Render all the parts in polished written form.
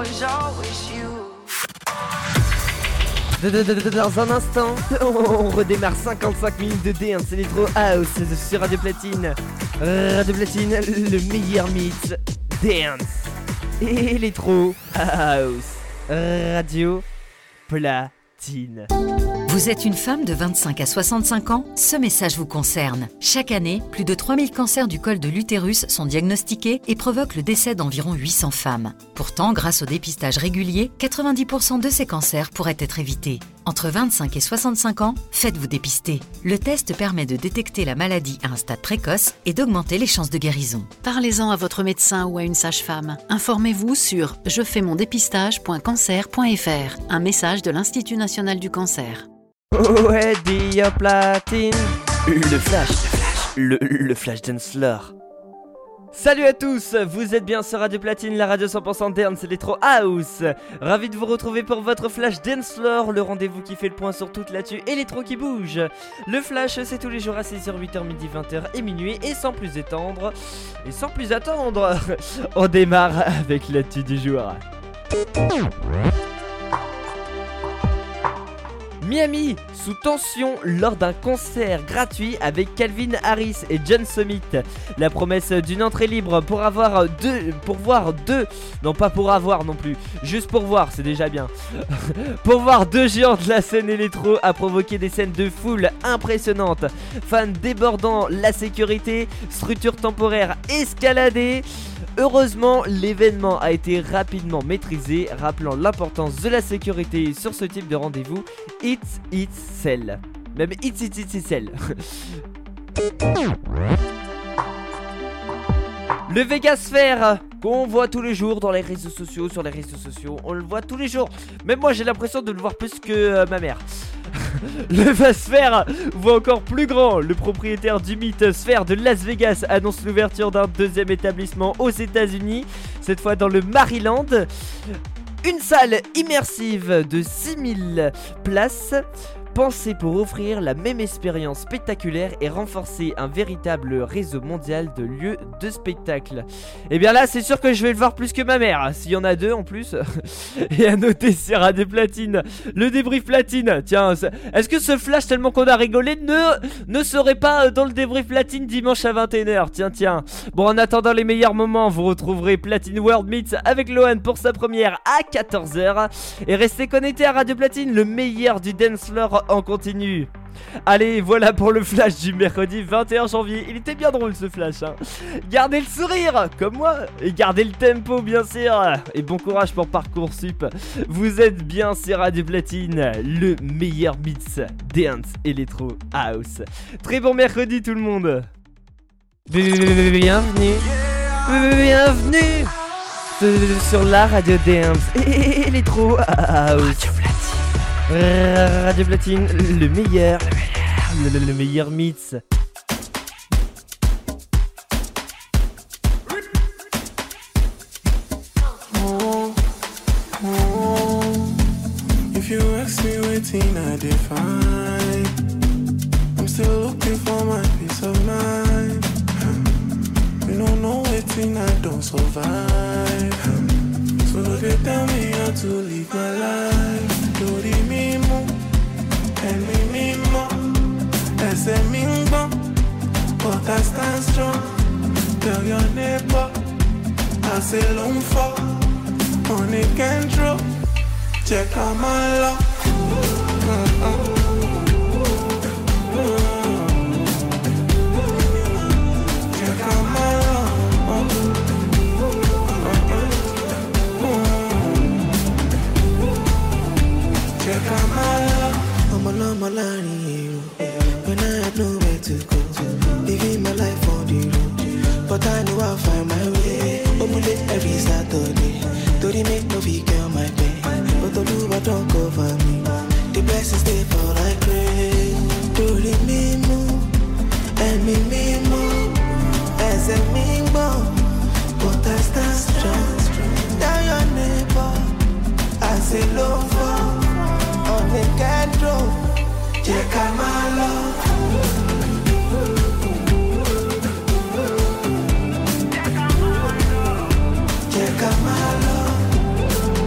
was always you. Dans un instant, on redémarre 55 minutes de dance Electro House sur Radio Platine. Radio Platine, le meilleur mix dance Electro House. Radio Platine. Vous êtes une femme de 25 à 65 ans? Ce message vous concerne. Chaque année, plus de 3000 cancers du col de l'utérus sont diagnostiqués et provoquent le décès d'environ 800 femmes. Pourtant, grâce au dépistage régulier, 90% de ces cancers pourraient être évités. Entre 25 et 65 ans, faites-vous dépister. Le test permet de détecter la maladie à un stade précoce et d'augmenter les chances de guérison. Parlez-en à votre médecin ou à une sage-femme. Informez-vous sur jefaimondepistage.cancer.fr. Un message de l'Institut national du cancer. Ouais, Radio Platine. Le flash dance floor. Salut à tous, vous êtes bien sur Radio Platine, la radio 100% dance Electro House. Ravi de vous retrouver pour votre flash dance floor, le rendez-vous qui fait le point sur toute l'actu électro qui bouge. Le flash, c'est tous les jours à 6h, 8h, midi, 20h et minuit. Et sans plus attendre, on démarre avec l'actu du jour. Miami sous tension lors d'un concert gratuit avec Calvin Harris et John Summit. La promesse d'une entrée libre pour voir c'est déjà bien. Pour voir deux géants de la scène électro a provoqué des scènes de foule impressionnantes. Fans débordant la sécurité, structure temporaire escaladée. Heureusement, l'événement a été rapidement maîtrisé, rappelant l'importance de la sécurité sur ce type de rendez-vous. It's sell. Même it's sell. Le Vegasphere qu'on voit tous les jours dans les réseaux sociaux, on le voit tous les jours. Même moi j'ai l'impression de le voir plus que ma mère. Le Vegasphere voit encore plus grand. Le propriétaire du mythe Sphere de Las Vegas annonce l'ouverture d'un deuxième établissement aux États-Unis, cette fois dans le Maryland. Une salle immersive de 6000 places, pensée pour offrir la même expérience spectaculaire et renforcer un véritable réseau mondial de lieux de spectacle. Et bien là, c'est sûr que je vais le voir plus que ma mère, s'il y en a deux en plus. Et à noter sur Radio Platine, le débrief platine. Tiens, est-ce que ce flash tellement qu'on a rigolé ne serait pas dans le débrief platine dimanche à 21h? Tiens. Bon, en attendant les meilleurs moments, vous retrouverez Platine World Meets avec Lohan pour sa première à 14h. Et restez connectés à Radio Platine, le meilleur du dance floor en continu. Allez, voilà pour le flash du mercredi 21 janvier. Il était bien drôle ce flash, hein. Gardez le sourire, comme moi, et gardez le tempo bien sûr. Et bon courage pour Parcoursup. Vous êtes bien sur Radio Platine, le meilleur mix dance Electro House. Très bon mercredi tout le monde. Bienvenue sur la radio dance Electro House. Radio Platine, le meilleur mix. If you ask me waiting, I define. I'm still looking for my peace of mind. You don't know waiting, I don't survive. So they tell me how to live my life. Lórí mímú, ẹ̀mí mímọ́, ẹsẹ̀ mi ń gbọ́n, but I stand strong. Tell your neighbor, àṣẹ ló ń fọ́, money can draw, jẹ́ ká máa lọ. Jẹ́ ká máa lọ. I'm a lying when I had nowhere to go, living my life on the road, but I know I'll find my way. Omule every Saturday, don't make no figure on my pain, but the Lord don't cover me. The blessings they fall like rain. Do the mimo, and me move, as a mingo, but I stand strong. Down your neighbor, I say low for. On the candle, jẹ́ ká máa lọ. Jẹ́ ká máa lọ.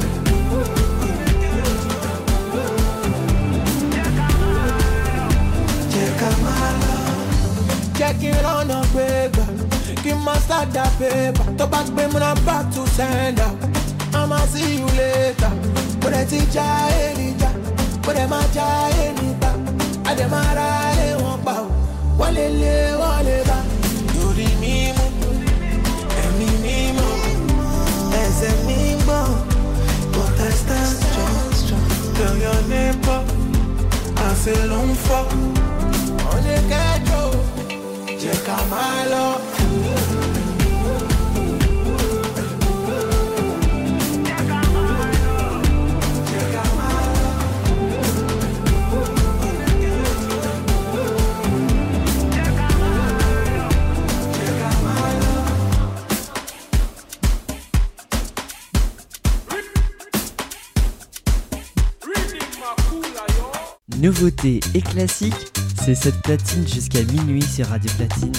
ọ̀nà gbégbá kí n máa sádà pépà tó bá gbé múná back to sender I'ma see you later kò dẹ̀ ti já èrìjà kò dẹ̀ máa já ènìgbà àdèmárà èèwọ̀n pa ò wọ́n lè lé wọ́n lè bá lórí mímú ẹ̀mí mímọ́ ẹsẹ̀ mi gbọ́ but I stand strong tell your neighbor àṣẹ ló ń fọ́ ọ̀nẹ́ kẹjọ jẹ́ ká máa lọ. Nouveautés et classiques, c'est cette platine jusqu'à minuit sur Radio Platine.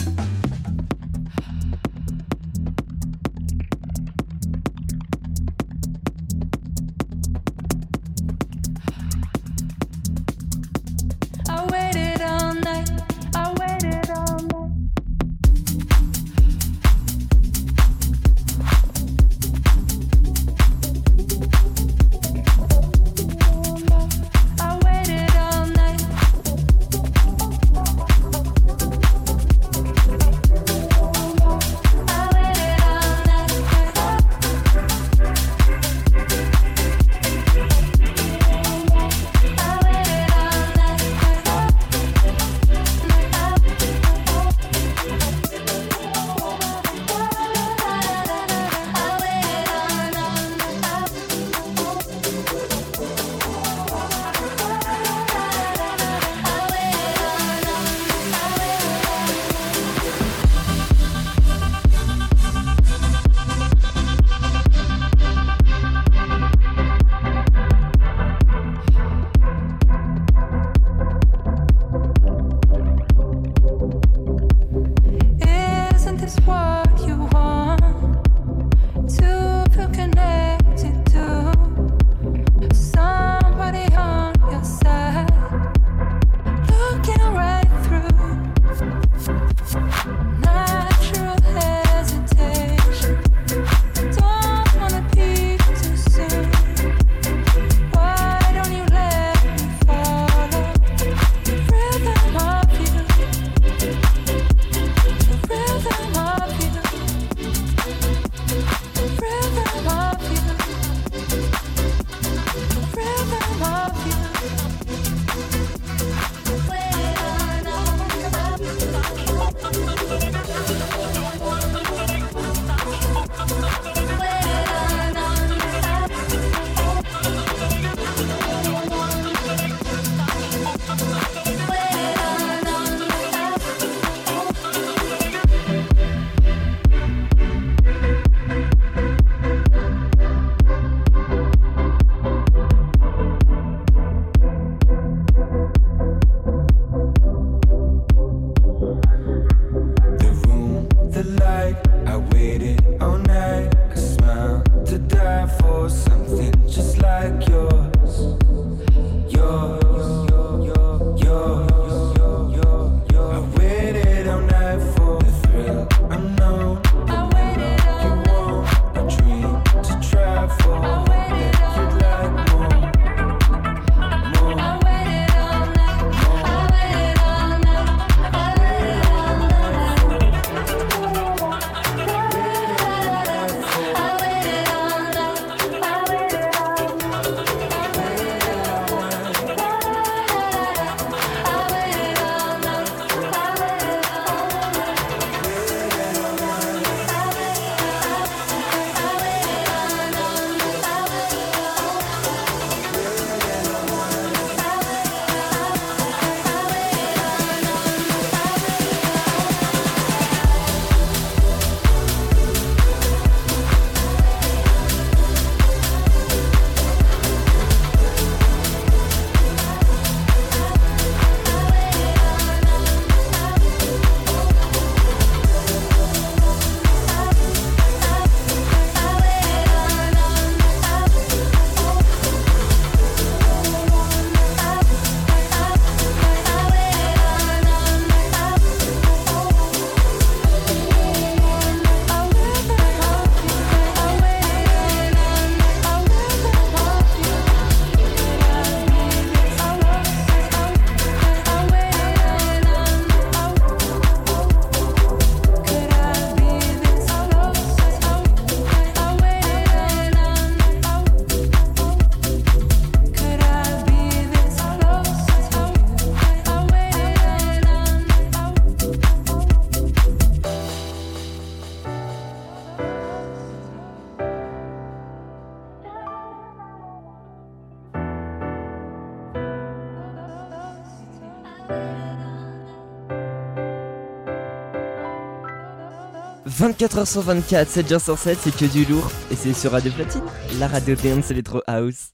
24h sur 24, 7 jours sur 7, c'est que du lourd. Et c'est sur Radio Platine, la radio dance electro house.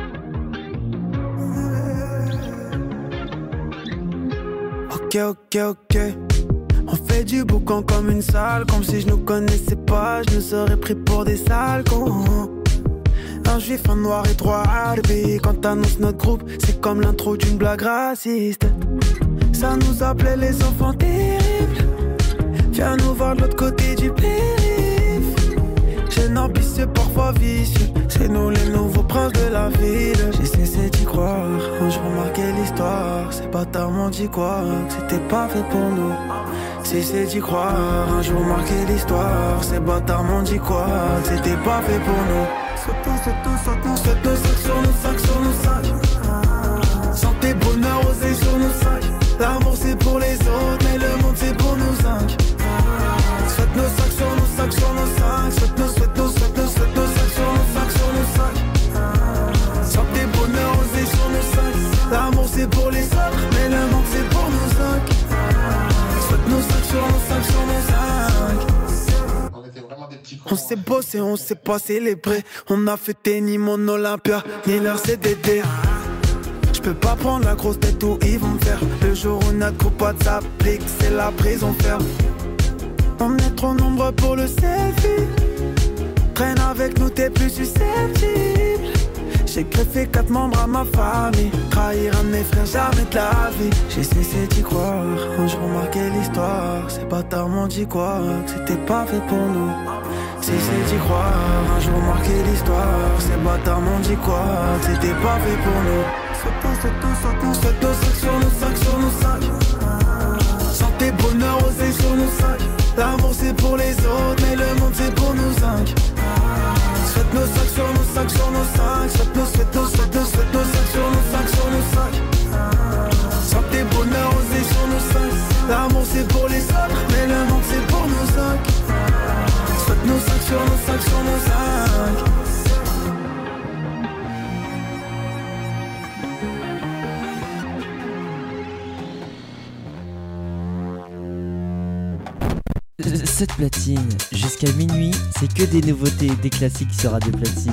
Ok. On fait du boucan comme une salle, comme si je nous connaissais pas, je nous serais pris pour des sales cons. Un juif, un noir et trois arabes. Quand t'annonces notre groupe, c'est comme l'intro d'une blague raciste. Ça nous appelait les enfants terribles. Viens nous voir de l'autre côté du périph'. Jeune ambitieux, parfois vicieux. C'est nous les nouveaux princes de la ville. J'ai cessé d'y croire, un jour marqué l'histoire. Ces bâtards m'ont dit quoi, que c'était pas fait pour nous. Cessé d'y croire, un jour marqué l'histoire. Ces bâtards m'ont dit quoi, que c'était pas fait pour nous. Saute nos 5 sur nos 5 sur nos 5. Santé, bonheur, oseille sur nos 5. L'amour c'est pour les autres, mais le monde c'est pour nous 5. Saute nos 5 sur nos 5 sur nos 5. Saute nos 5 sur nos 5 sur nos 5. Santé, bonheur, oseille sur nos 5. L'amour c'est pour les autres, mais le monde c'est pour nous 5. Saute nos 5 sur nos 5 sur nos 5. On s'est bossé, on s'est pas célébré. On a fêté ni mon Olympia, ni leur CDD. Je peux pas prendre la grosse tête où ils vont me faire. Le jour où notre groupe s'applique, c'est la prison ferme. On est trop nombreux pour le selfie. Traîne avec nous, t'es plus susceptible. J'ai greffé 4 membres à ma famille. Trahir un de mes frères, jamais de la vie. J'ai cessé d'y croire, un jour marqué l'histoire. Ces bâtards m'ont dit quoi, que c'était pas fait pour nous. Cessé d'y croire, un jour marqué l'histoire. Ces bâtards m'ont dit quoi, que c'était pas fait pour nous. Saute nos 5 sur nos 5 sur nos 5. Santé, bonheur, oseille sur nos 5. L'amour c'est pour les autres, mais le monde c'est pour nous 5. Saute nos 5 sur nos 5 sur nos 5. Saute nos 5 sur nos 5 sur nos 5. Santé, bonheur, oseille sur nos 5. L'amour c'est pour les autres, mais le monde c'est pour nous 5. Saute nos 5 sur nos 5 sur nos 5. Cette platine, jusqu'à minuit, c'est que des nouveautés, des classiques sur Radio Platine.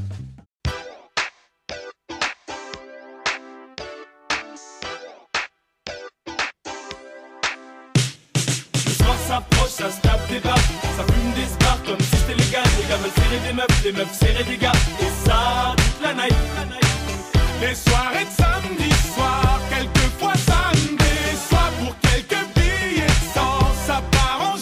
Le soir s'approche, ça se tape des barres, ça fume des spars comme si c'était légal. Les gars veulent serrer des meufs, les meufs serrer des gars. Et ça, toute la night. Les soirées de samedi soir, quelquefois ça me déçoit. Pour quelques billets de sang, ça part en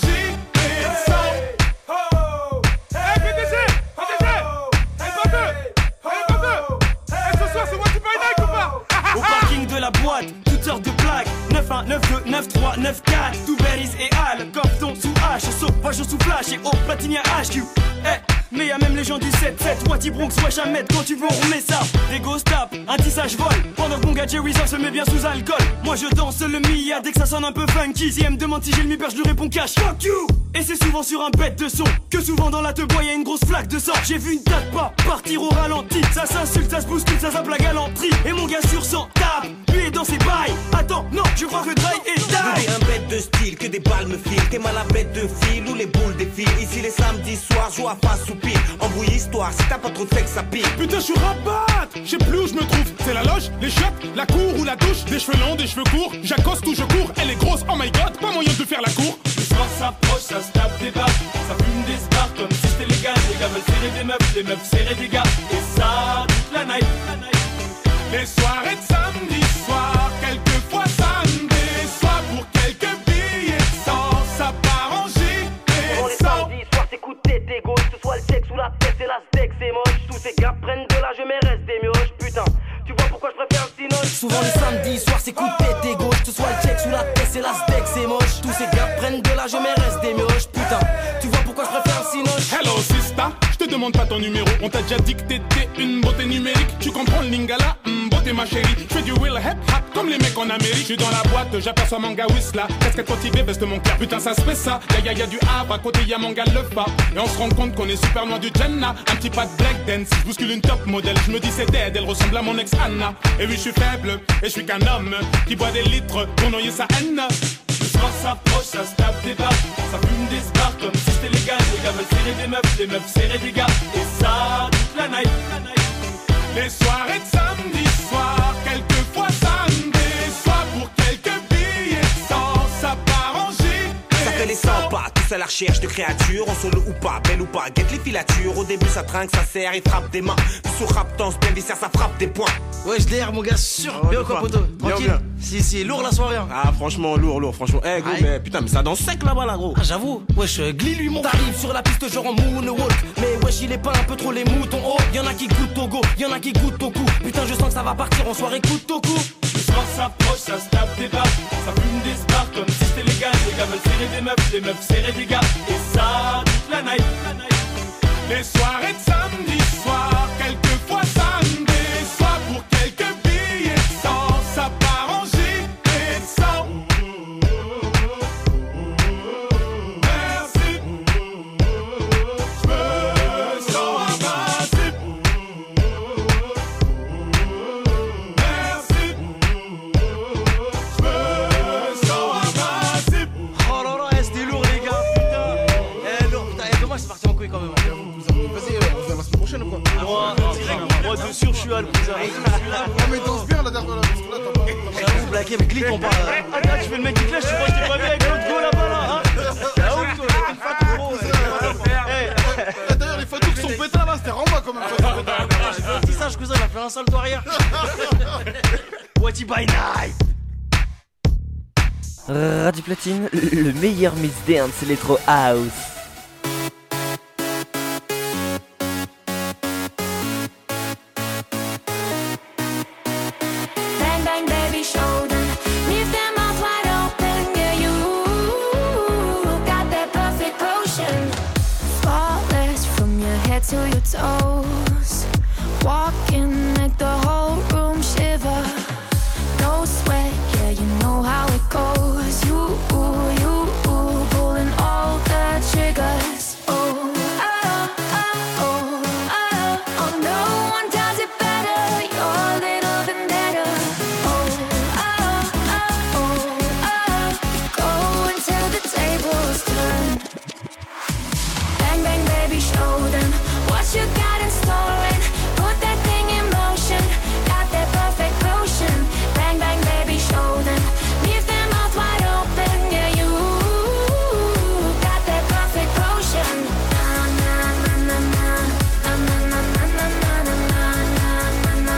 au parking de la boîte, toutes sortes de plaques 9-1, 9-2, 9-3, 9-4 Tout berries et Al, Corton sous H Sauvage sous flash et au platine HQ mais y'a même les gens du 7-7 Wati Bronx, wesh Ahmed, quand tu veux on remet ça Des ghost tap, un tissage vol Pendant que mon gars Jerry se met bien sous alcool Moi je danse le Mia dès que ça sonne un peu funky Si elle me demande si j'ai le mi-père je lui réponds cash Fuck you. Et c'est souvent sur un bête de son Que souvent dans la teub y'a une grosse flaque de sang J'ai vu une date pas partir au ralenti Ça s'insulte, ça se bouscule, ça zappe la galanterie Et mon gars sur 100 tape, lui est dans ses bails Attends, non, je crois que Dry est die T'es un bête de style, que des balles me filent T'es mal à bête de fil ou les boules défilent Ici les samedis soirs, joue à face ou pire Embrouille histoire, si t'as pas trop de sexe ça pique Putain je suis rabat, je sais plus où je me trouve C'est la loge, les chiottes, la cour ou la douche Des cheveux longs, des cheveux courts, j'accoste ou je cours Elle est grosse, oh my god, pas moyen de faire la cour Le soir s'approche, ça se tape des barres Ça fume des spars comme si c'était légal Les gars veulent serrer des meufs, les meufs serrer des gars Et ça, toute la night Les soirées de samedi soir Quelquefois ça me déçoit Pour quelques billets de sang Ça part en gîte Pendant les samedis soirs c'est coup de tête et gauche Que ce soit le sexe ou la tête c'est la steak c'est moche Tous ces gars prennent de l'âge mais restent des mioches Putain, tu vois pourquoi je préfère le cinoche Souvent les samedis soirs c'est coup de tête et gauche Que ce soit le sexe ou la tête c'est la steak c'est moche Tous ces gars prennent de l'âge mais restent des mioches Putain, tu vois pourquoi je préfère le cinoche Hello sister, je te demande pas ton numéro On t'a déjà dit que t'étais une beauté numérique Tu comprends le lingala, beauté ma chérie Je fais du will hip hop comme les mecs en Amérique Je suis dans la boîte, j'aperçois mon gars Whistla Casquette motivée, veste mon cœur Putain ça se fait ça, y'a du Havre à côté y'a mon gars le pas Et on se rend compte qu'on est super loin du Jenna Un petit pas de black dance, je bouscule une top modèle Je me dis c'est dead, elle ressemble à mon ex Anna Et oui je suis faible, et je suis qu'un homme Qui boit des litres pour noyer sa haine Le soir s'approche, ça se tape des barres, ça fume des spars comme si c'était légal. Les gars veulent serrer des meufs, les meufs serrer des gars. Et ça toute la night. Les soirées de samedi soir, quelquefois ça me déçoit. Pour quelques billets de sang, ça part en gîte. Ça fait les 100 pas, tous à la recherche de créatures, en solo ou pas, belle ou pas, guette les filatures. Au début ça trinque, ça serre, il frappe des mains. Puis sous rap danse, bien viscère, ça frappe des points. Ouais, je l'air mon gars, sûr. Bien quoi, poto? Tranquille. Bien. Si, lourd la soirée. Hein. Ah, franchement, lourd, franchement. Eh, gros, Aïe. mais putain, mais ça danse sec là-bas, là, gros. Ah, j'avoue, wesh, glisse lui mon. T'arrives sur la piste genre en moonwalk. Mais wesh, il est pas un peu trop les moutons. Oh, y'en a qui goûtent au go, y'en a qui goûtent au cou. Putain, je sens que ça va partir en soirée coup au cou. Le soir s'approche, ça se tape des barres, ça fume des spars comme si c'était légal. Les gars veulent serrer des meufs, les meufs serrer des gars. Et ça toute la night. Les soirées de samedi soir, quelquefois ça me déçoit. Pour quelques billets de sang, ça part en gîte et de sang. Merci, je me sens invincible. Merci, je me sens invincible. Oh là là, c'était lourd les gars, putain. Lourd, putain, dommage, c'est parti en couille quand même. Vas-y, on revient la semaine prochaine ou quoi? Moi, de sûr, je suis à le cousin. Non, mais danse bien la dernière, parce que là, t'as pas. J'avoue, blagué, mais clique, on parle. Ah, tu fais le mec qui clash, tu crois que je t'ai pas vu avec l'autre go là-bas là, hein? Ah ouf, toi, t'es fat gros. D'ailleurs, les photos qui sont pétards là, c'était Ramba quand même. J'ai fait un petit sage, cousin, il a fait un salto arrière. What by night? Radio Platine, le meilleur mix dance electro house. Bang bang baby show them, leave them mouth wide open. Yeah, you got that perfect potion, flawless from your head to your toes. Walking, make the whole room shiver. No sweat, yeah, you know how it goes. You pulling all the triggers. Oh, oh, oh, oh, oh, oh, no one does it better. Your little vendetta. Oh, oh, oh, oh, oh, go until the tables turn. Bang, bang, baby, show them what you got in store and put that thing in motion. Got that perfect potion. Bang, bang, baby, show them. Leave them mouth wide open. Yeah, you got that perfect potion. Na na na na na na na na na na na na na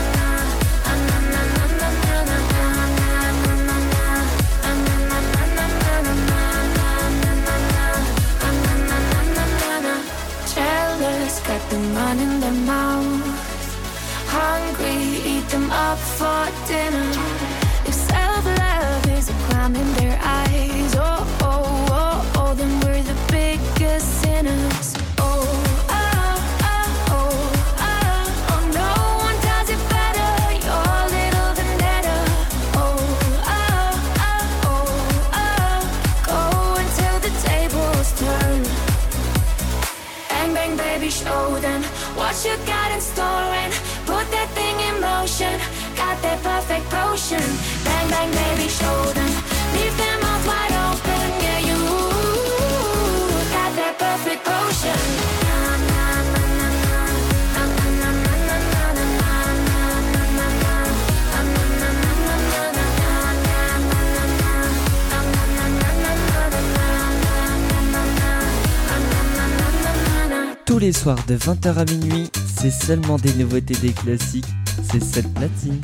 na. Jealous, got them running their mouth. Hungry, eat them up for dinner. If self-love is a crime in their eyes, oh, oh, oh, oh, then we're the biggest sinners. Oh, oh, oh, oh, oh, oh, no one does it better. Your little vendetta. Oh, oh, oh, oh, oh, go until the tables turn. Bang, bang, baby, show them what you got in store and put that thing in motion. Got that perfect potion. Bang, bang, baby, show them. Leave them mouth wide open. Yeah, you got that perfect potion. Na, na, na, na, na. Na, na, na, na, na, na, na, na, na, na. Na, na, na, na, na, na, na, na, na, na. Na, na, na, na, na, na, na, na, na, na, na. Tous les soirs de 20h à minuit, c'est seulement des nouveautés, des classiques. C'est cette platine.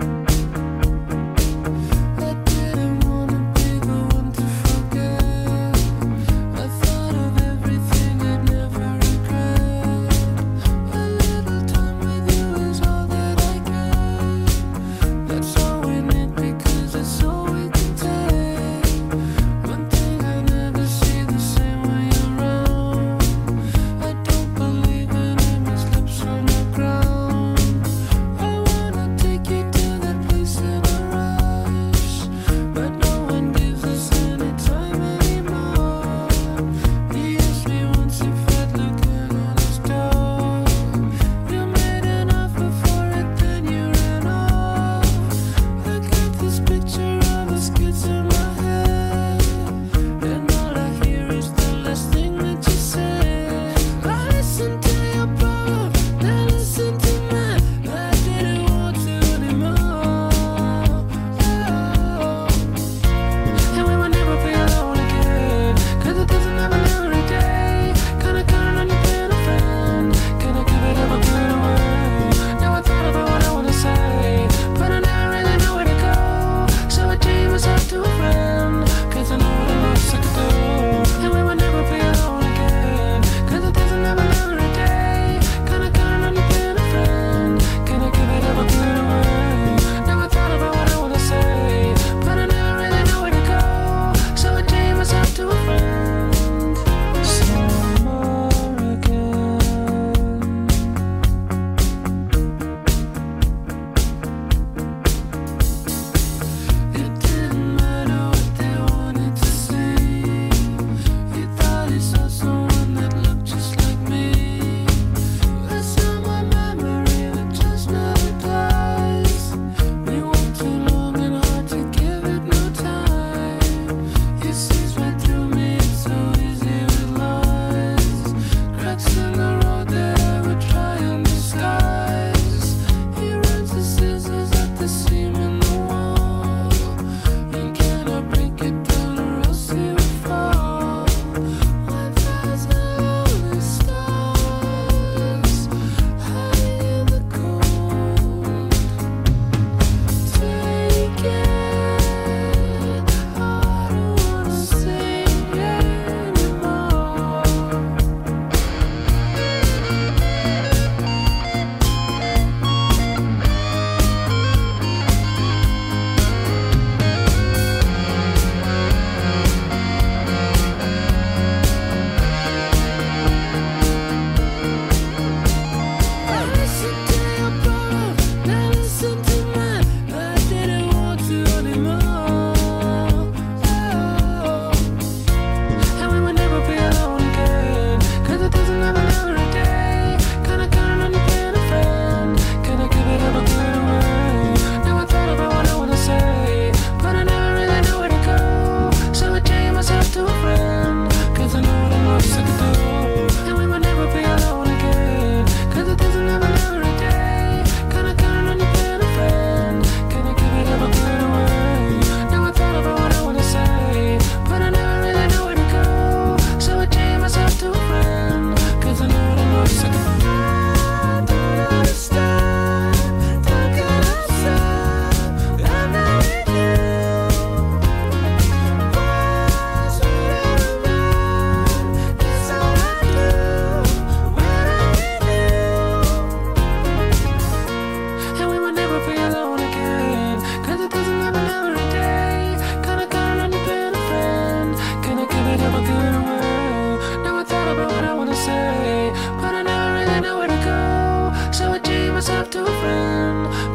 I didn't wanna be the one to forget.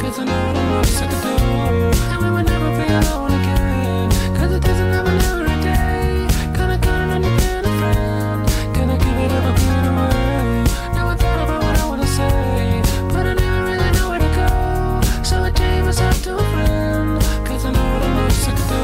'cause I know the most I could do. And we would never be alone again, 'cause it doesn't happen every day. Kinda count on you being a friend, can I give it up a bit away? Never thought about what I wanna say, but I never really know where to go. So I gave myself to a friend, 'cause I know the most I could do.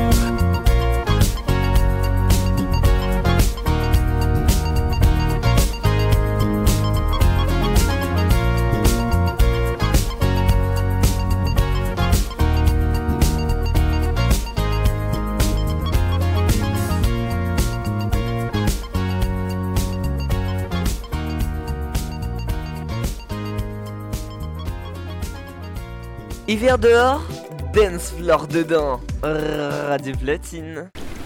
Hiver dehors, dance floor dedans. Radio Platine.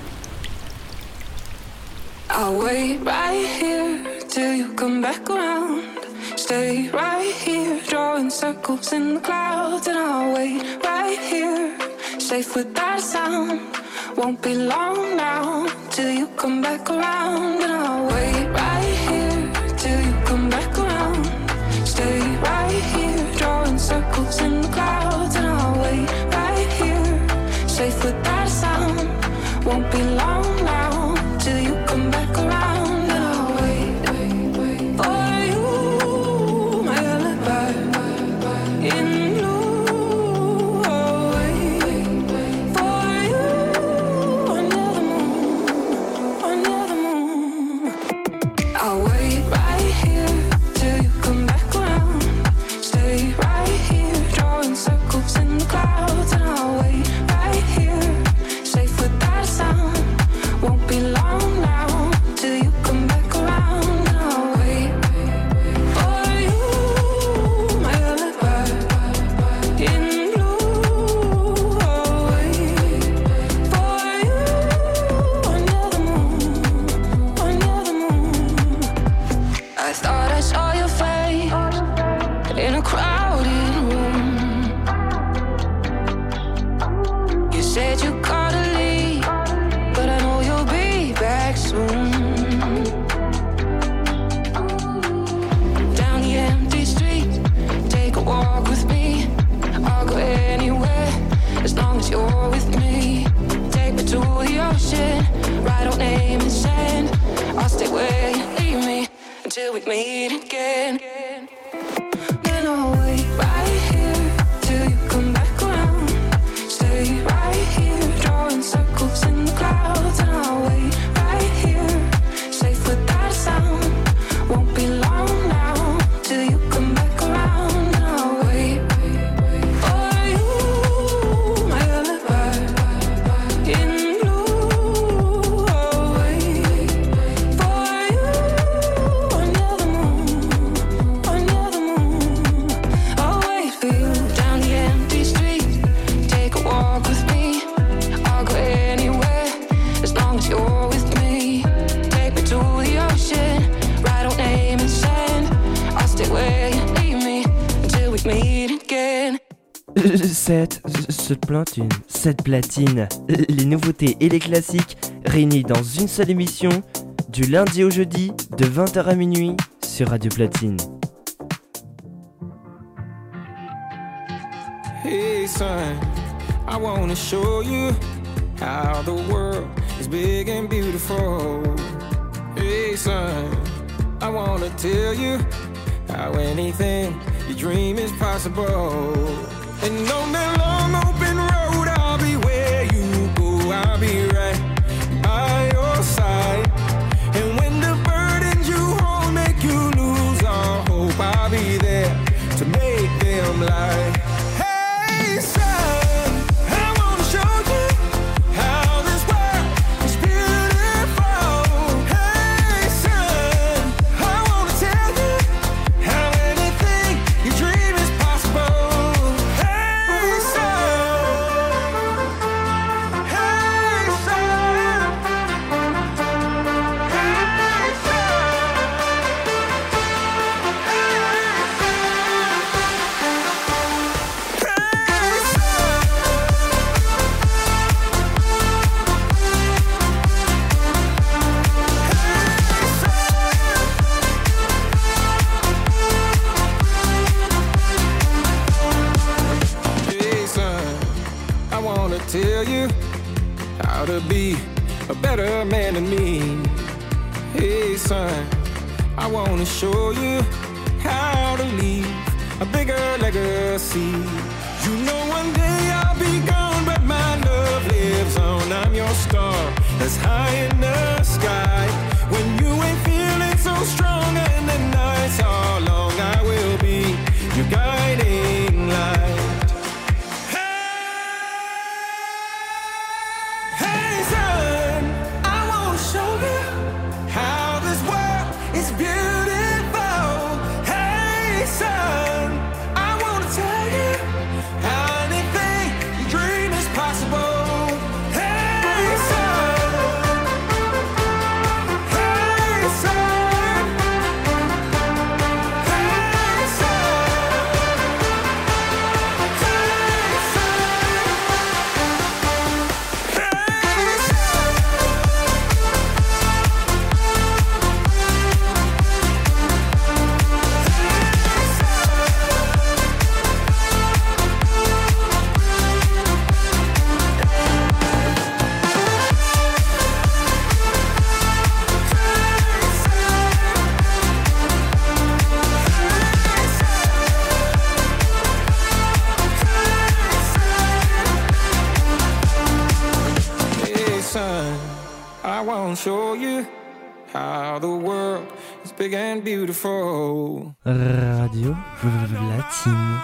I'll wait right here till you come back around. Stay right here, drawing circles in the clouds. And I'll wait right here, safe without a sound. Won't be long now till you come back around. And I'll wait right here till you come back around. Stay right here, drawing circles in the clouds. And I'll wait right here, safe without a sound. Won't be long now till you come back around. And I'll wait for you, my alibi in blue. I'll wait for you under the moon, under the moon. I'll wait right here till you come back around. Stay right here, drawing circles in the clouds. And I'll wait right here, safe without a sound. Won't be long now till you come back around. And I'll wait for you, my alibi in blue. I'll wait for you under the moon, under the moon. I thought I saw your face in a crowded room. You said you gotta leave, but I know you'll be back soon. Down the empty street, take a walk with me. I'll go anywhere as long as you're with me. Take me to the ocean, write our name in sand. I'll stay where you leave me until we meet again. Then I'll wait right here till you come back around. Stay right here, drawing circles in the clouds. And I'll wait right here, safe without a sound. Won't be long now till you come back around. And I'll wait for you, my alibi in blue. I'll wait for you under the moon, under the moon. I'll wait for you down the empty street. Take a walk with me. I'll go anywhere as long as you're with me. Take me to the ocean, write our name in sand. I'll stay where you leave me until we meet again. Cette platine, les nouveautés et les classiques réunis dans une seule émission, du lundi au jeudi, de 20h à minuit, sur Radio Platine. Hey son, I wanna show you how the world is big and beautiful. Hey son, I wanna tell you how anything you dream is possible. And on that long open road, I'll be where you go. I'll be right by your side. And when the burdens you hold make you lose all hope, I'll be there to make them lie. Hey son, I wanna show you how this world is beautiful. Hey son, I wanna tell you how anything you dream is possible. Hey son, hey son, hey son. tell you how to be a better man than me. Hey son, I wanna show you how to leave a bigger legacy. You know one day I'll be gone, but my love lives on. I'm your star that's high in the sky. When you ain't feeling so strong and the nights are long, I will be your guiding light. Hey son, I wanna show you how this world is beautiful. Hey son, I wanna tell you anything you dream is possible. Hey son, hey son, hey son, I won't show you how the world is big and beautiful. Radio Latine.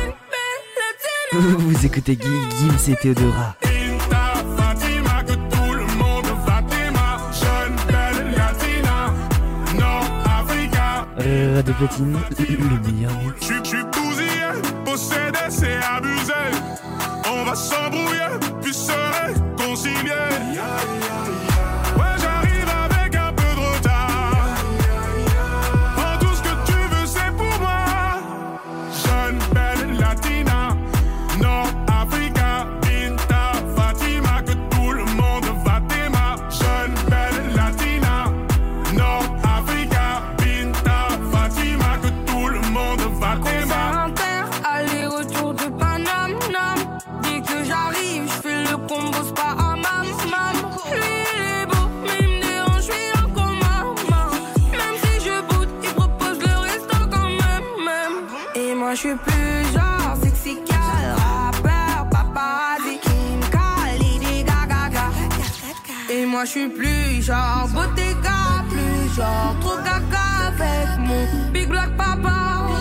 Vous écoutez Gims et Théodora. Fatima, que tout le monde va t'aimer. Jeune, belle, latina, Nord-Africa. Radio Platine, le meilleur mix. Je suis bousillé, possédé, c'est abusé. On va s'embrouiller, puis se réconcilier. Ouais, j'arrive avec un peu de retard. En tout ce que tu veux, c'est pour moi. Jeune, belle, latina, Nord-Africa, Binta, Fatima, que tout le monde va t'aimer. Jeune, belle, latina, Nord-Africa, Binta, Fatima, que tout le monde va t'aimer. Aller-retour de Paname, nam. Dès que j'arrive, je fais le combo, c'est pas à mam, mam. Lui, il est beau, mais il me dérange, je suis là comme maman. Même si je boude, il propose le resto quand même. Et moi, je suis plus genre sexy cal, rappeur, paparazzi, Kim Khalid, Gaga. Et moi, je suis plus genre Bottega, plus genre trop gaga avec mon big black papa.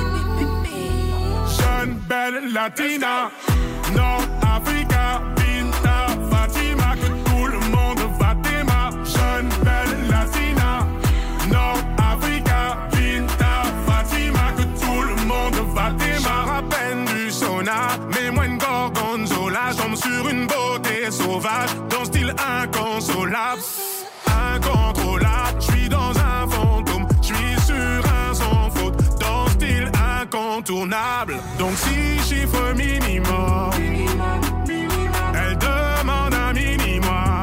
Jeune, belle, latina, Nord-Africa, Binta, Fatima, que tout le monde va t'aimer. Jeune, belle, latina, Nord-Africa, Binta, Fatima, que tout le monde va t'aimer. Je rappelle du sauna, mets-moi une gorgonzola. Je tombe sur une beauté sauvage, d'un style inconsolable, incontrôlable. Je suis dans un fantôme, je suis sur un sans faute, dans style incontournable. Donc si chiffre minimum, elle demande un mini-moi.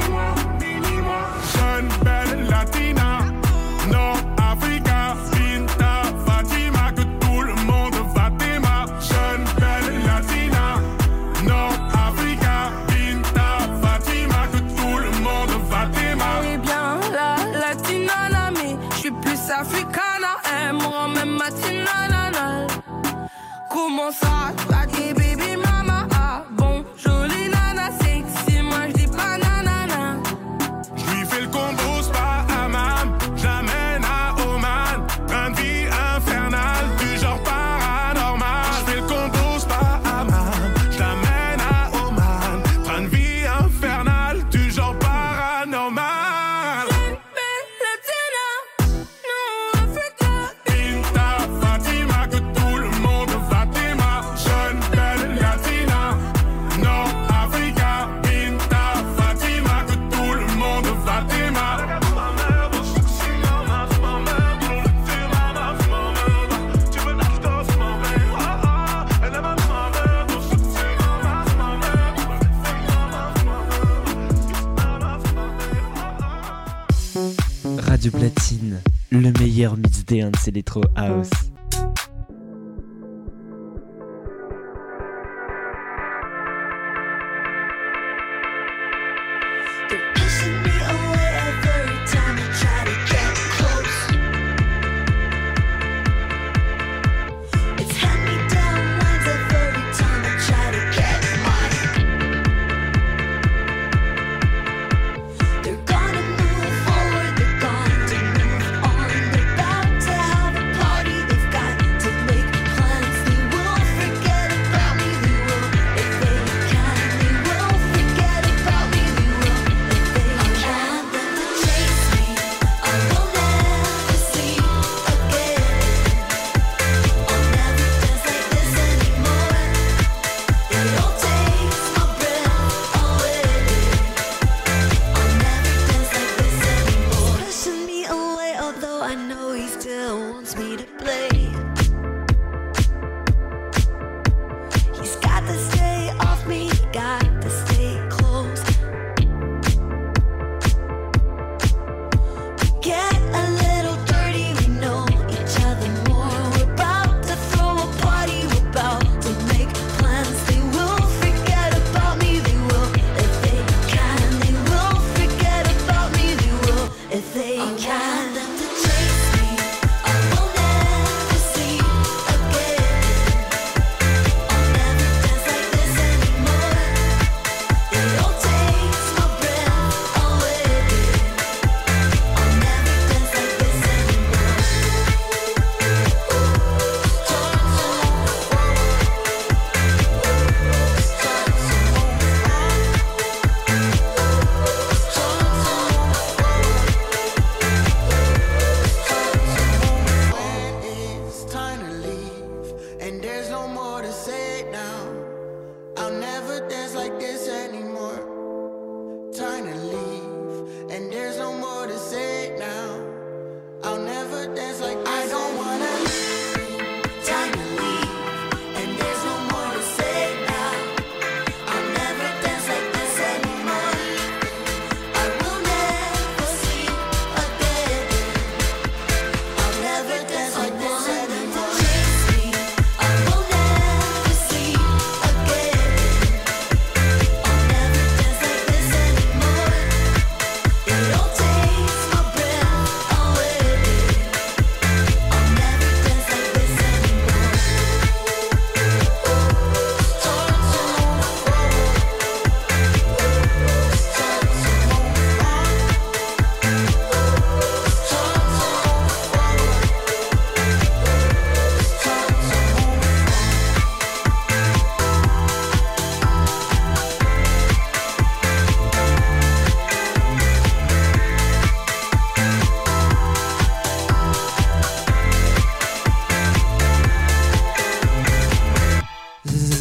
Jeune, belle, latina, Nord-Africa, Binta, Fatima, que tout le monde va t'aimer. Jeune, belle, latina, Nord-Africa, Binta, Fatima, que tout le monde va t'aimer. Eh bien, la latina, la mais je suis plus africana. Elle me rend même matinale. Comment ça, t'as des baby mama? Ah bon, jolie nana, sexy, moi je dis pas nanana. Je lui fais le combo, c'est pas à mam, j'amène à Oman. Train de vie infernal, du genre paranormal. Je fais le combo, c'est pas à mam, j'amène à Oman. Train de vie infernal, du genre paranormal. Binta, Fatima, que tout le monde va t'aimer. Jeune, belle, latina, Nord-Africa, Binta, Fatima, que tout le monde va t'aimer. Radio Platine, le meilleur mix dance electro house.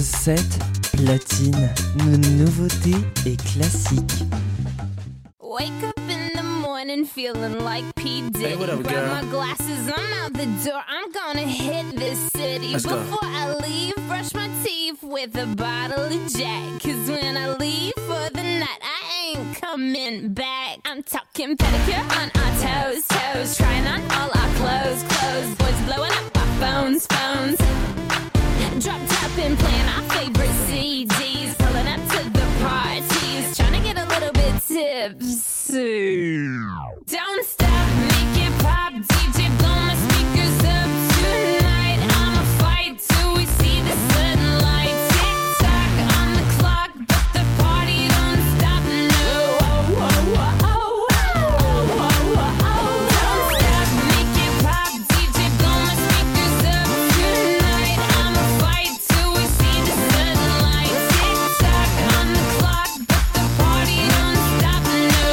7 platine, nouveauté et classique. Wake up in the morning feeling like P. Diddy. Hey, what up, Grab girl? my glasses, I'm out the door. I'm gonna hit this city. Let's go. Before I leave, brush my teeth with a bottle of Jack. Cause when I leave for the night, I ain't coming back. I'm talking pedicure on our toes, toes. Trying on all our clothes, clothes. Boys blowing up our phones, phones. Drop top and playing our favorite CDs. Pulling up to the parties. Trying to get a little bit tipsy. Don't stop, make it pop. DJ, blow my speakers up tonight. I'ma fight till we see the sunlight. Tick tock on the clock, but the party don't stop. No. Don't stop, make it pop. DJ, blow my speakers up tonight. I'ma fight till we see the sunlight. Tick tock on the clock, but the party don't stop. No.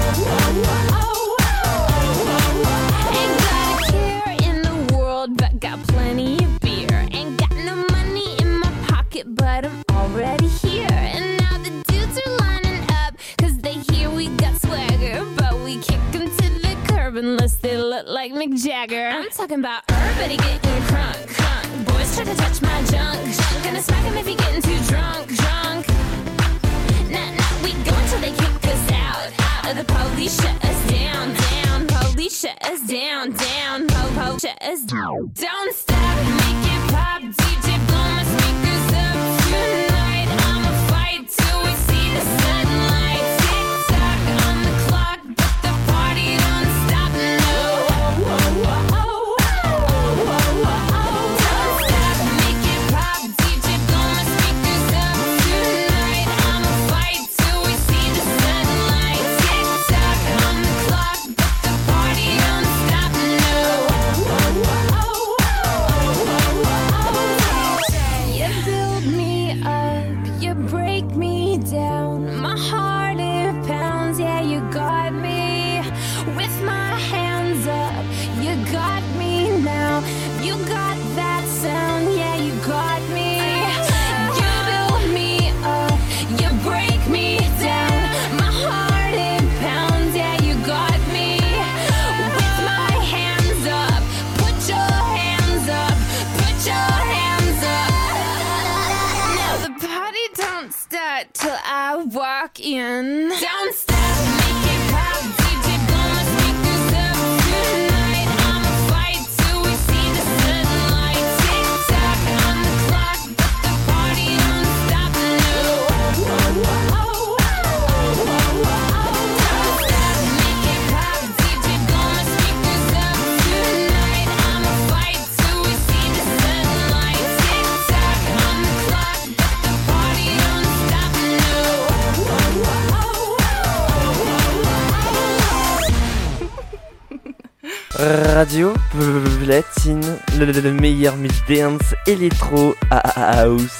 Ain't got a care in the world, but got plenty of beer. Ain't got no money in my pocket, but I'm already here. And now the dudes are lining up, cause they hear we got swagger. But we kick them to the curb unless they look like Mick Jagger. I'm talking about everybody getting crunk, crunk. Boys try to touch my junk, junk. Gonna smack him if he getting too drunk, drunk. Nah, we go until they kick us out, out. Or the police shut us down, down. Police shut us down, down. Po, shut us down. Don't stop, make it pop. DJ, blow my speakers up tonight. I'ma fight till we see the sunlight. Tick tock on the clock, but the party don't stop. No. Don't stop, make it pop. DJ, blow my speakers up tonight. I'ma fight till we see the sunlight. Tick tock on the clock, but the party don't stop. No. You build me up, you break me down. My heart it pounds, yeah, you got me. With my hands up, you got me now. You got that sound, yeah, you got me. You build me up, you break me down. My heart it pounds, yeah, you got me. With my hands up, put your hands up, put your hands up. Now the party don't start till I walk in. Don't stop, make it pop. DJ, blow my speakers up tonight. I'ma fight till we see the sunlight. Tick tock on the clock, but the party don't stop. No. Don't stop, make it pop. DJ, blow my speakers up tonight. I'ma fight till we see the sunlight. Tick tock on the clock, but the party don't stop. No. Radio Platine, le meilleur mix dance électro house.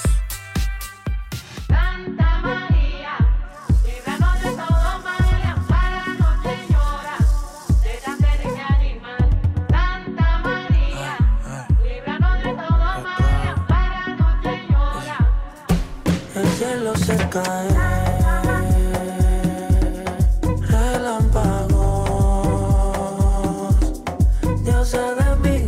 El cielo se cae, relámpagos, Dios de mi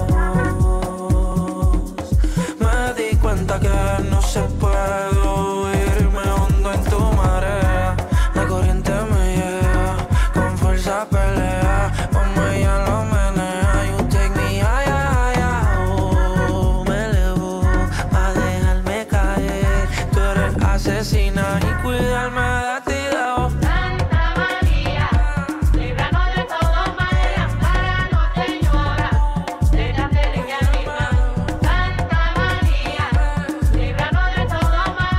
caos. Me di cuenta que no se puedo irme hondo en tu marea. La corriente me llega, con fuerza pelea, ponme ya lo menea. You take me high, oh, me elevo a dejarme caer. Tú eres asesina y cuidarme de ti de vos. Santa María, líbranos de todo mal, ampáranos, Señora, de la que anima. Santa María, líbranos de todo mal,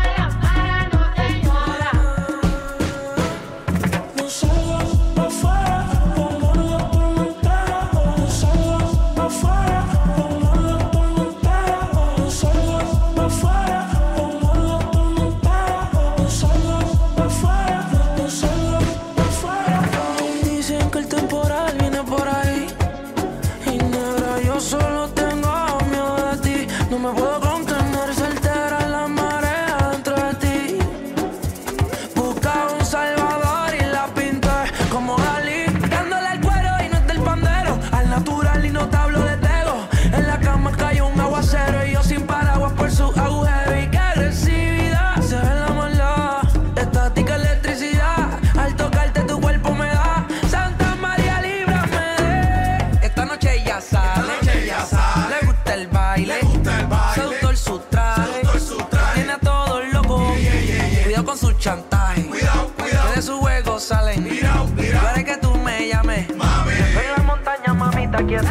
chantaje. Que de su juego salen. Quiere que tú me llames. Estoy en la montaña, mamita, quieto.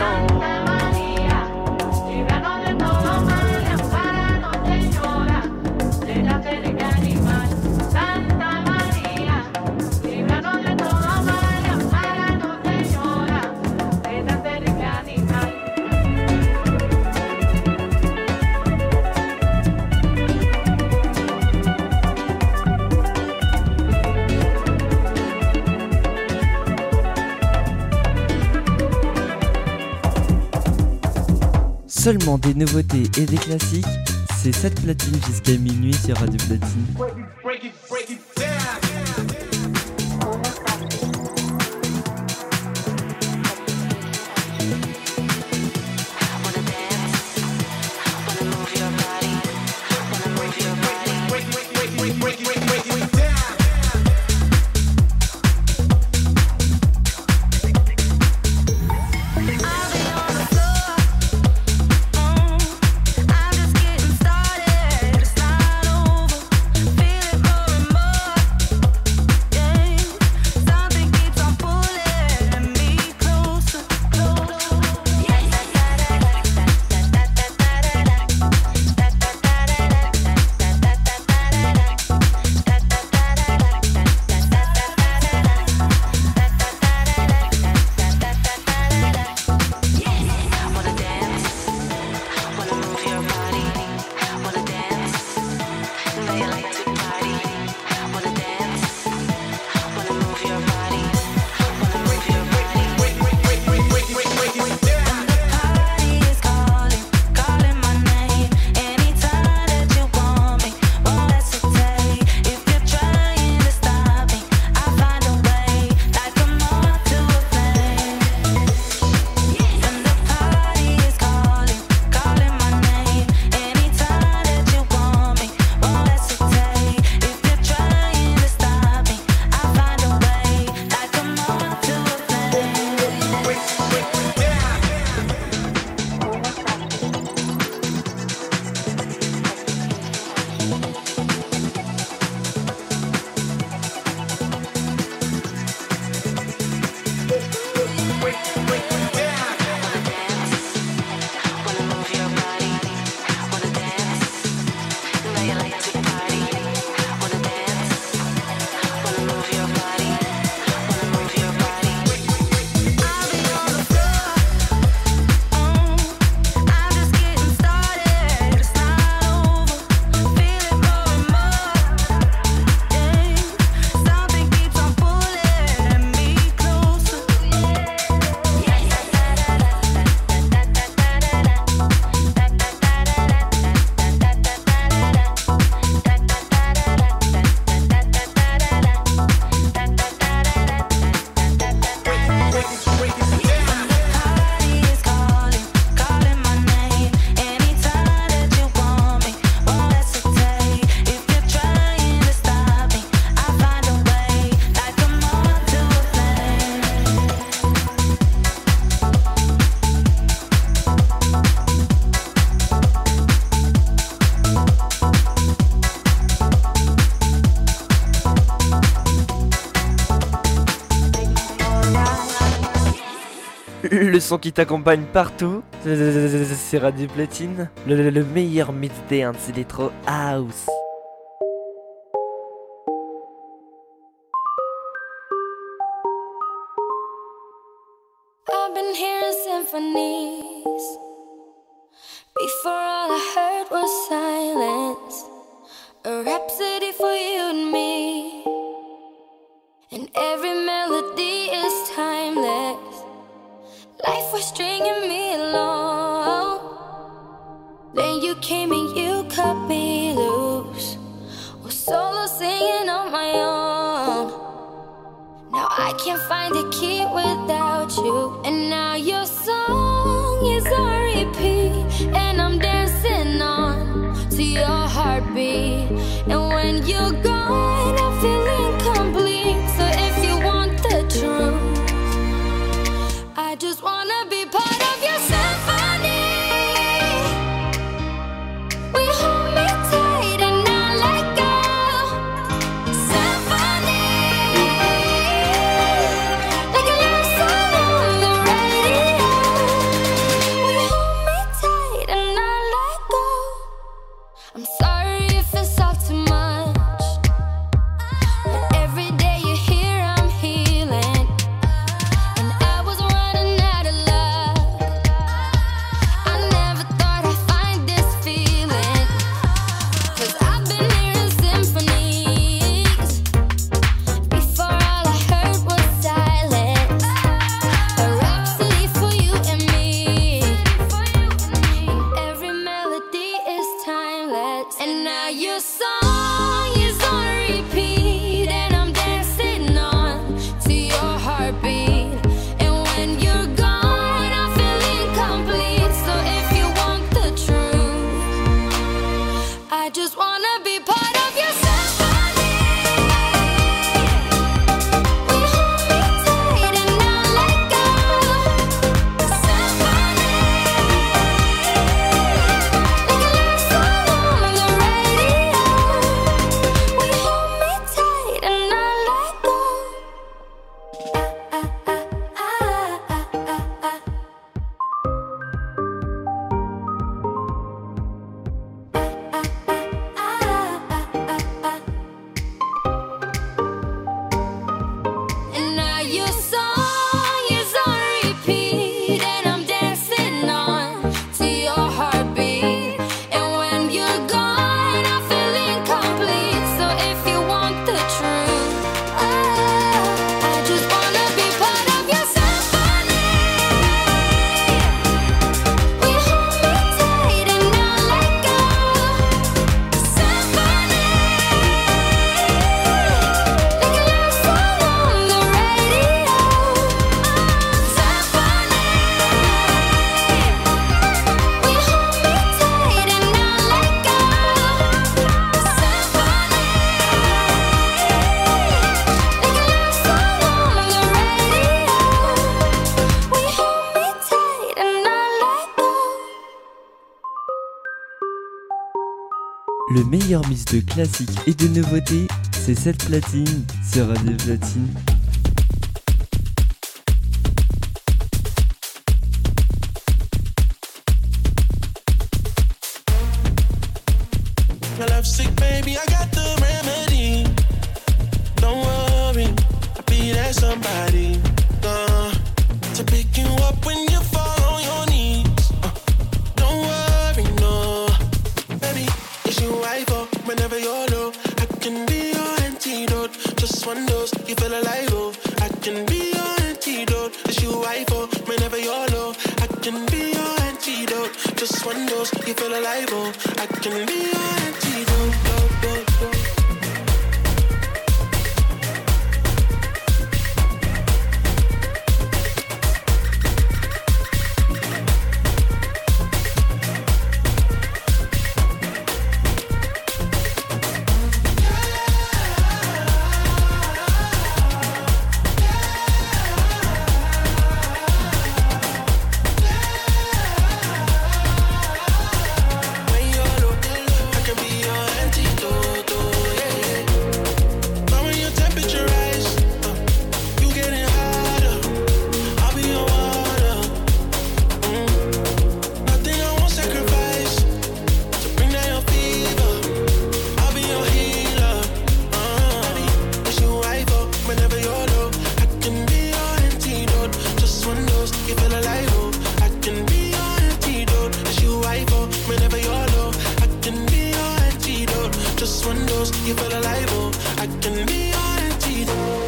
Seulement des nouveautés et des classiques, c'est 7 platines jusqu'à minuit sur Radio Platine. Le son qui t'accompagne partout, c'est Radio Platine, le meilleur mix dance électro house. I've been hearing symphonies. Before all I heard was silence. A rhapsody for you and me. And every melody is timeless. Life was stringing me along. Then you came and you cut me loose. Was solo singing on my own. Now I can't find a key without you. And now your song is on repeat. And I'm dancing on to your heartbeat. And when you're gone, I feel incomplete. So if you want the truth, I just wanna be part of your symphony. We hold me tight and not let go. And now your song is on repeat, and I'm dancing on to your heartbeat. And when you're gone, I feel incomplete. So if you want the truth, I just wanna be part of your symphony. We hold me tight and not let go. Symphony, like a love song on the radio. We hold me tight and not let go. And now your song is on repeat, and I'm dancing on to your heartbeat. And when you're gone, I feel incomplete. So if you want the truth, I just wanna be part of your symphony. We hold me tight and not let go. Symphony, like a love song on the radio. Symphony, we hold me tight and not let go. Symphony, like a love song on the radio. We hold me tight and not let go. Le meilleur mix de classiques et de nouveautés, c'est cette platine sur Radio Platine. My love sick, baby, I got the remedy. Don't worry, I'll be there somebody to pick you up when you fall on your knees. Don't worry, no, baby, it's you I for whenever you're low. I can be your antidote, just one dose, you feel alive, oh. I can be your antidote, it's you I for whenever you're low. I can be your antidote, just one dose, you feel alive, oh. I can be your antidote, oh, oh, oh. When you're low, I can be your antidote, oh, yeah. But when your temperature rise, you getting hotter. I'll be your water. Nothing I won't sacrifice to bring down your fever. I'll be your healer. Baby, it's you I for whenever you're low. I can be your antidote, just one dose, you feel alive, oh. I can be your antidote, it's you I for whenever you're low. I can be your antidote, just one dose, you feel alive, oh. I can be your antidote.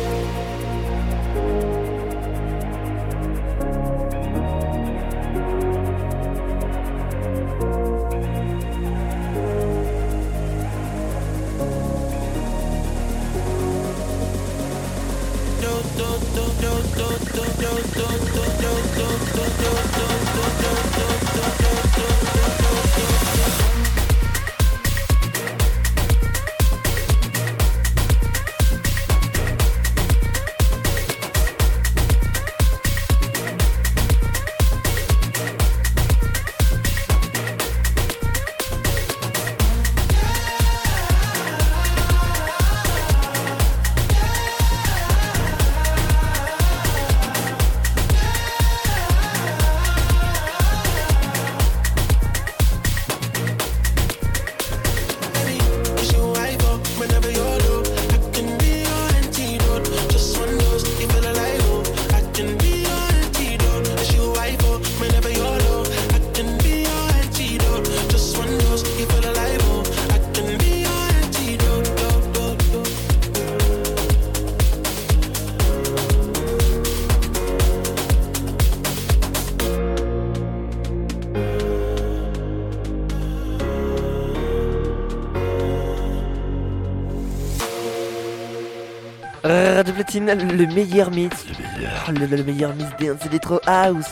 Radio Platine, le meilleur mix, le meilleur mix dance electro house.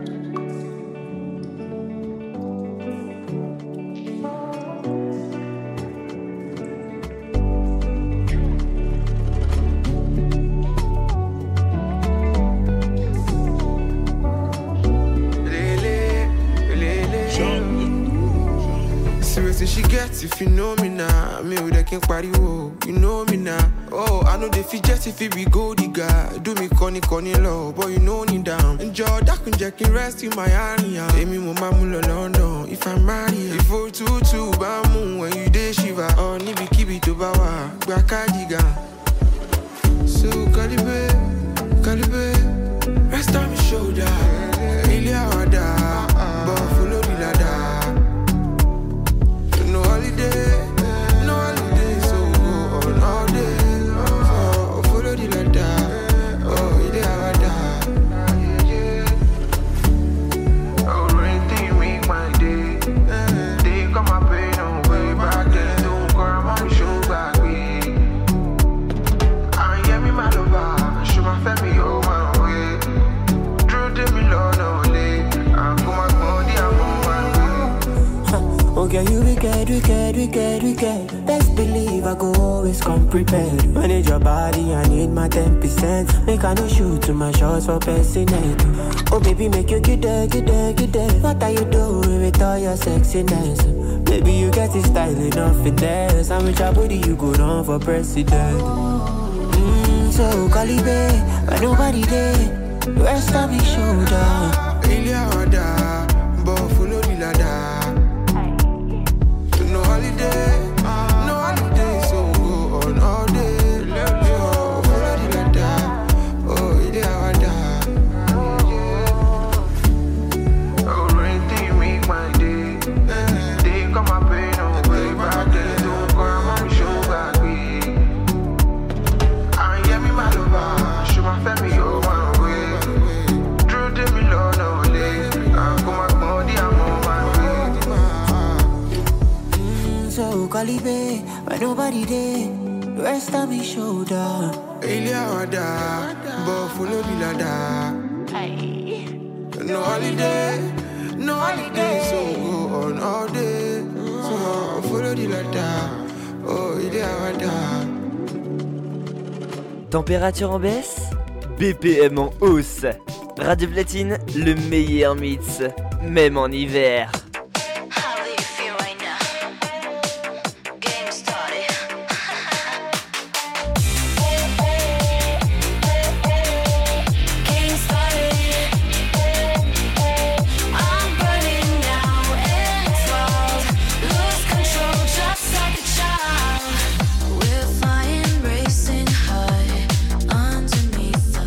She gets if you know me now. Me with a king party, oh, you know me now. Oh, I know the fidget if it be go digga. Do me conny low, but you know me down. Enjoy that can jack and rest in my area. Amy mo mamulo London. If I'm married, if for two bamu when you day shiva. Oh, nibi kibi to bawa, gbakadiga. So Calibre, rest on my shoulder. Really awada, but follow the ladder. No holiday, so go on all day. So follow the ladder. Oh, it is oh, rain thing make my day. They come my pain on way back then. Don't come on show back me. I am me my lover. Show my family oh my way. Drew them me low no day. I come my body I'm on my way. Oh girl, you wicked. Best believe I go always come prepared. Manage your body, I need my 10%. Make I no shoot to my shots for personate. Oh baby, make you get there. What are you doing with all your sexiness? Baby, you get it style enough finesse. And with your body, you go down for president. So Calibre, but nobody there. Rest on my shoulder. Ilya Wada, but follow the ladder. No holiday, so go on all day. So follow the ladder. Oh, Ilya Wada. Oh, rain thing make my day. They come my pain on way back then. Don't come on show back me. I am me my lover. Show my family oh my way. Drew them me low no day. I come my body I'm on my way. So Calibre, but nobody there. Rest on my shoulder. Ilya Wada, but follow the ladder. No holiday, so go on all day. So follow the ladder. Oh, Ilya Wada. Température en baisse, BPM en hausse. Radio Platine, le meilleur mix, même en hiver.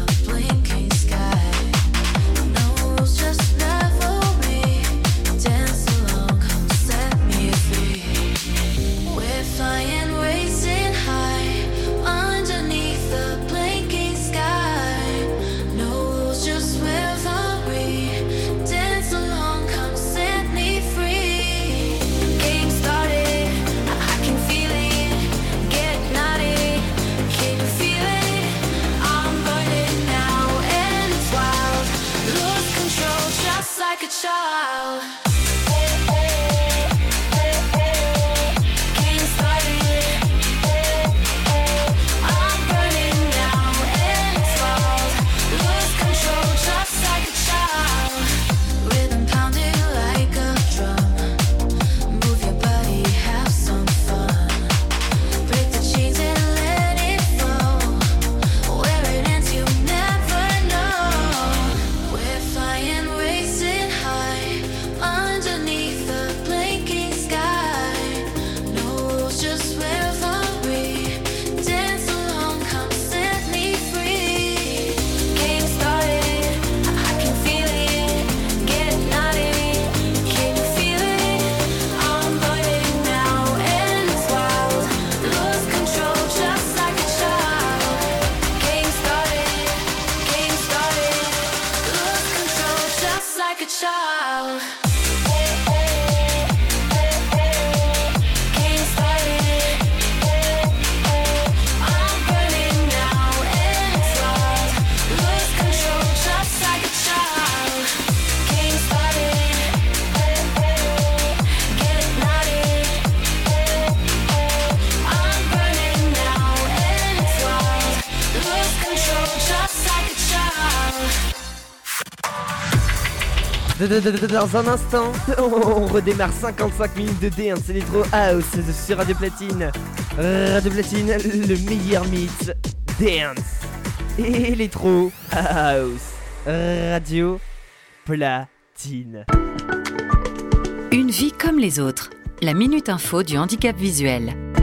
Just never me. Dans un instant, on redémarre 55 minutes de dance Electro House sur Radio Platine. Radio Platine, le meilleur mix dance Electro House. Radio Platine. Une vie comme les autres. La Minute Info du handicap visuel.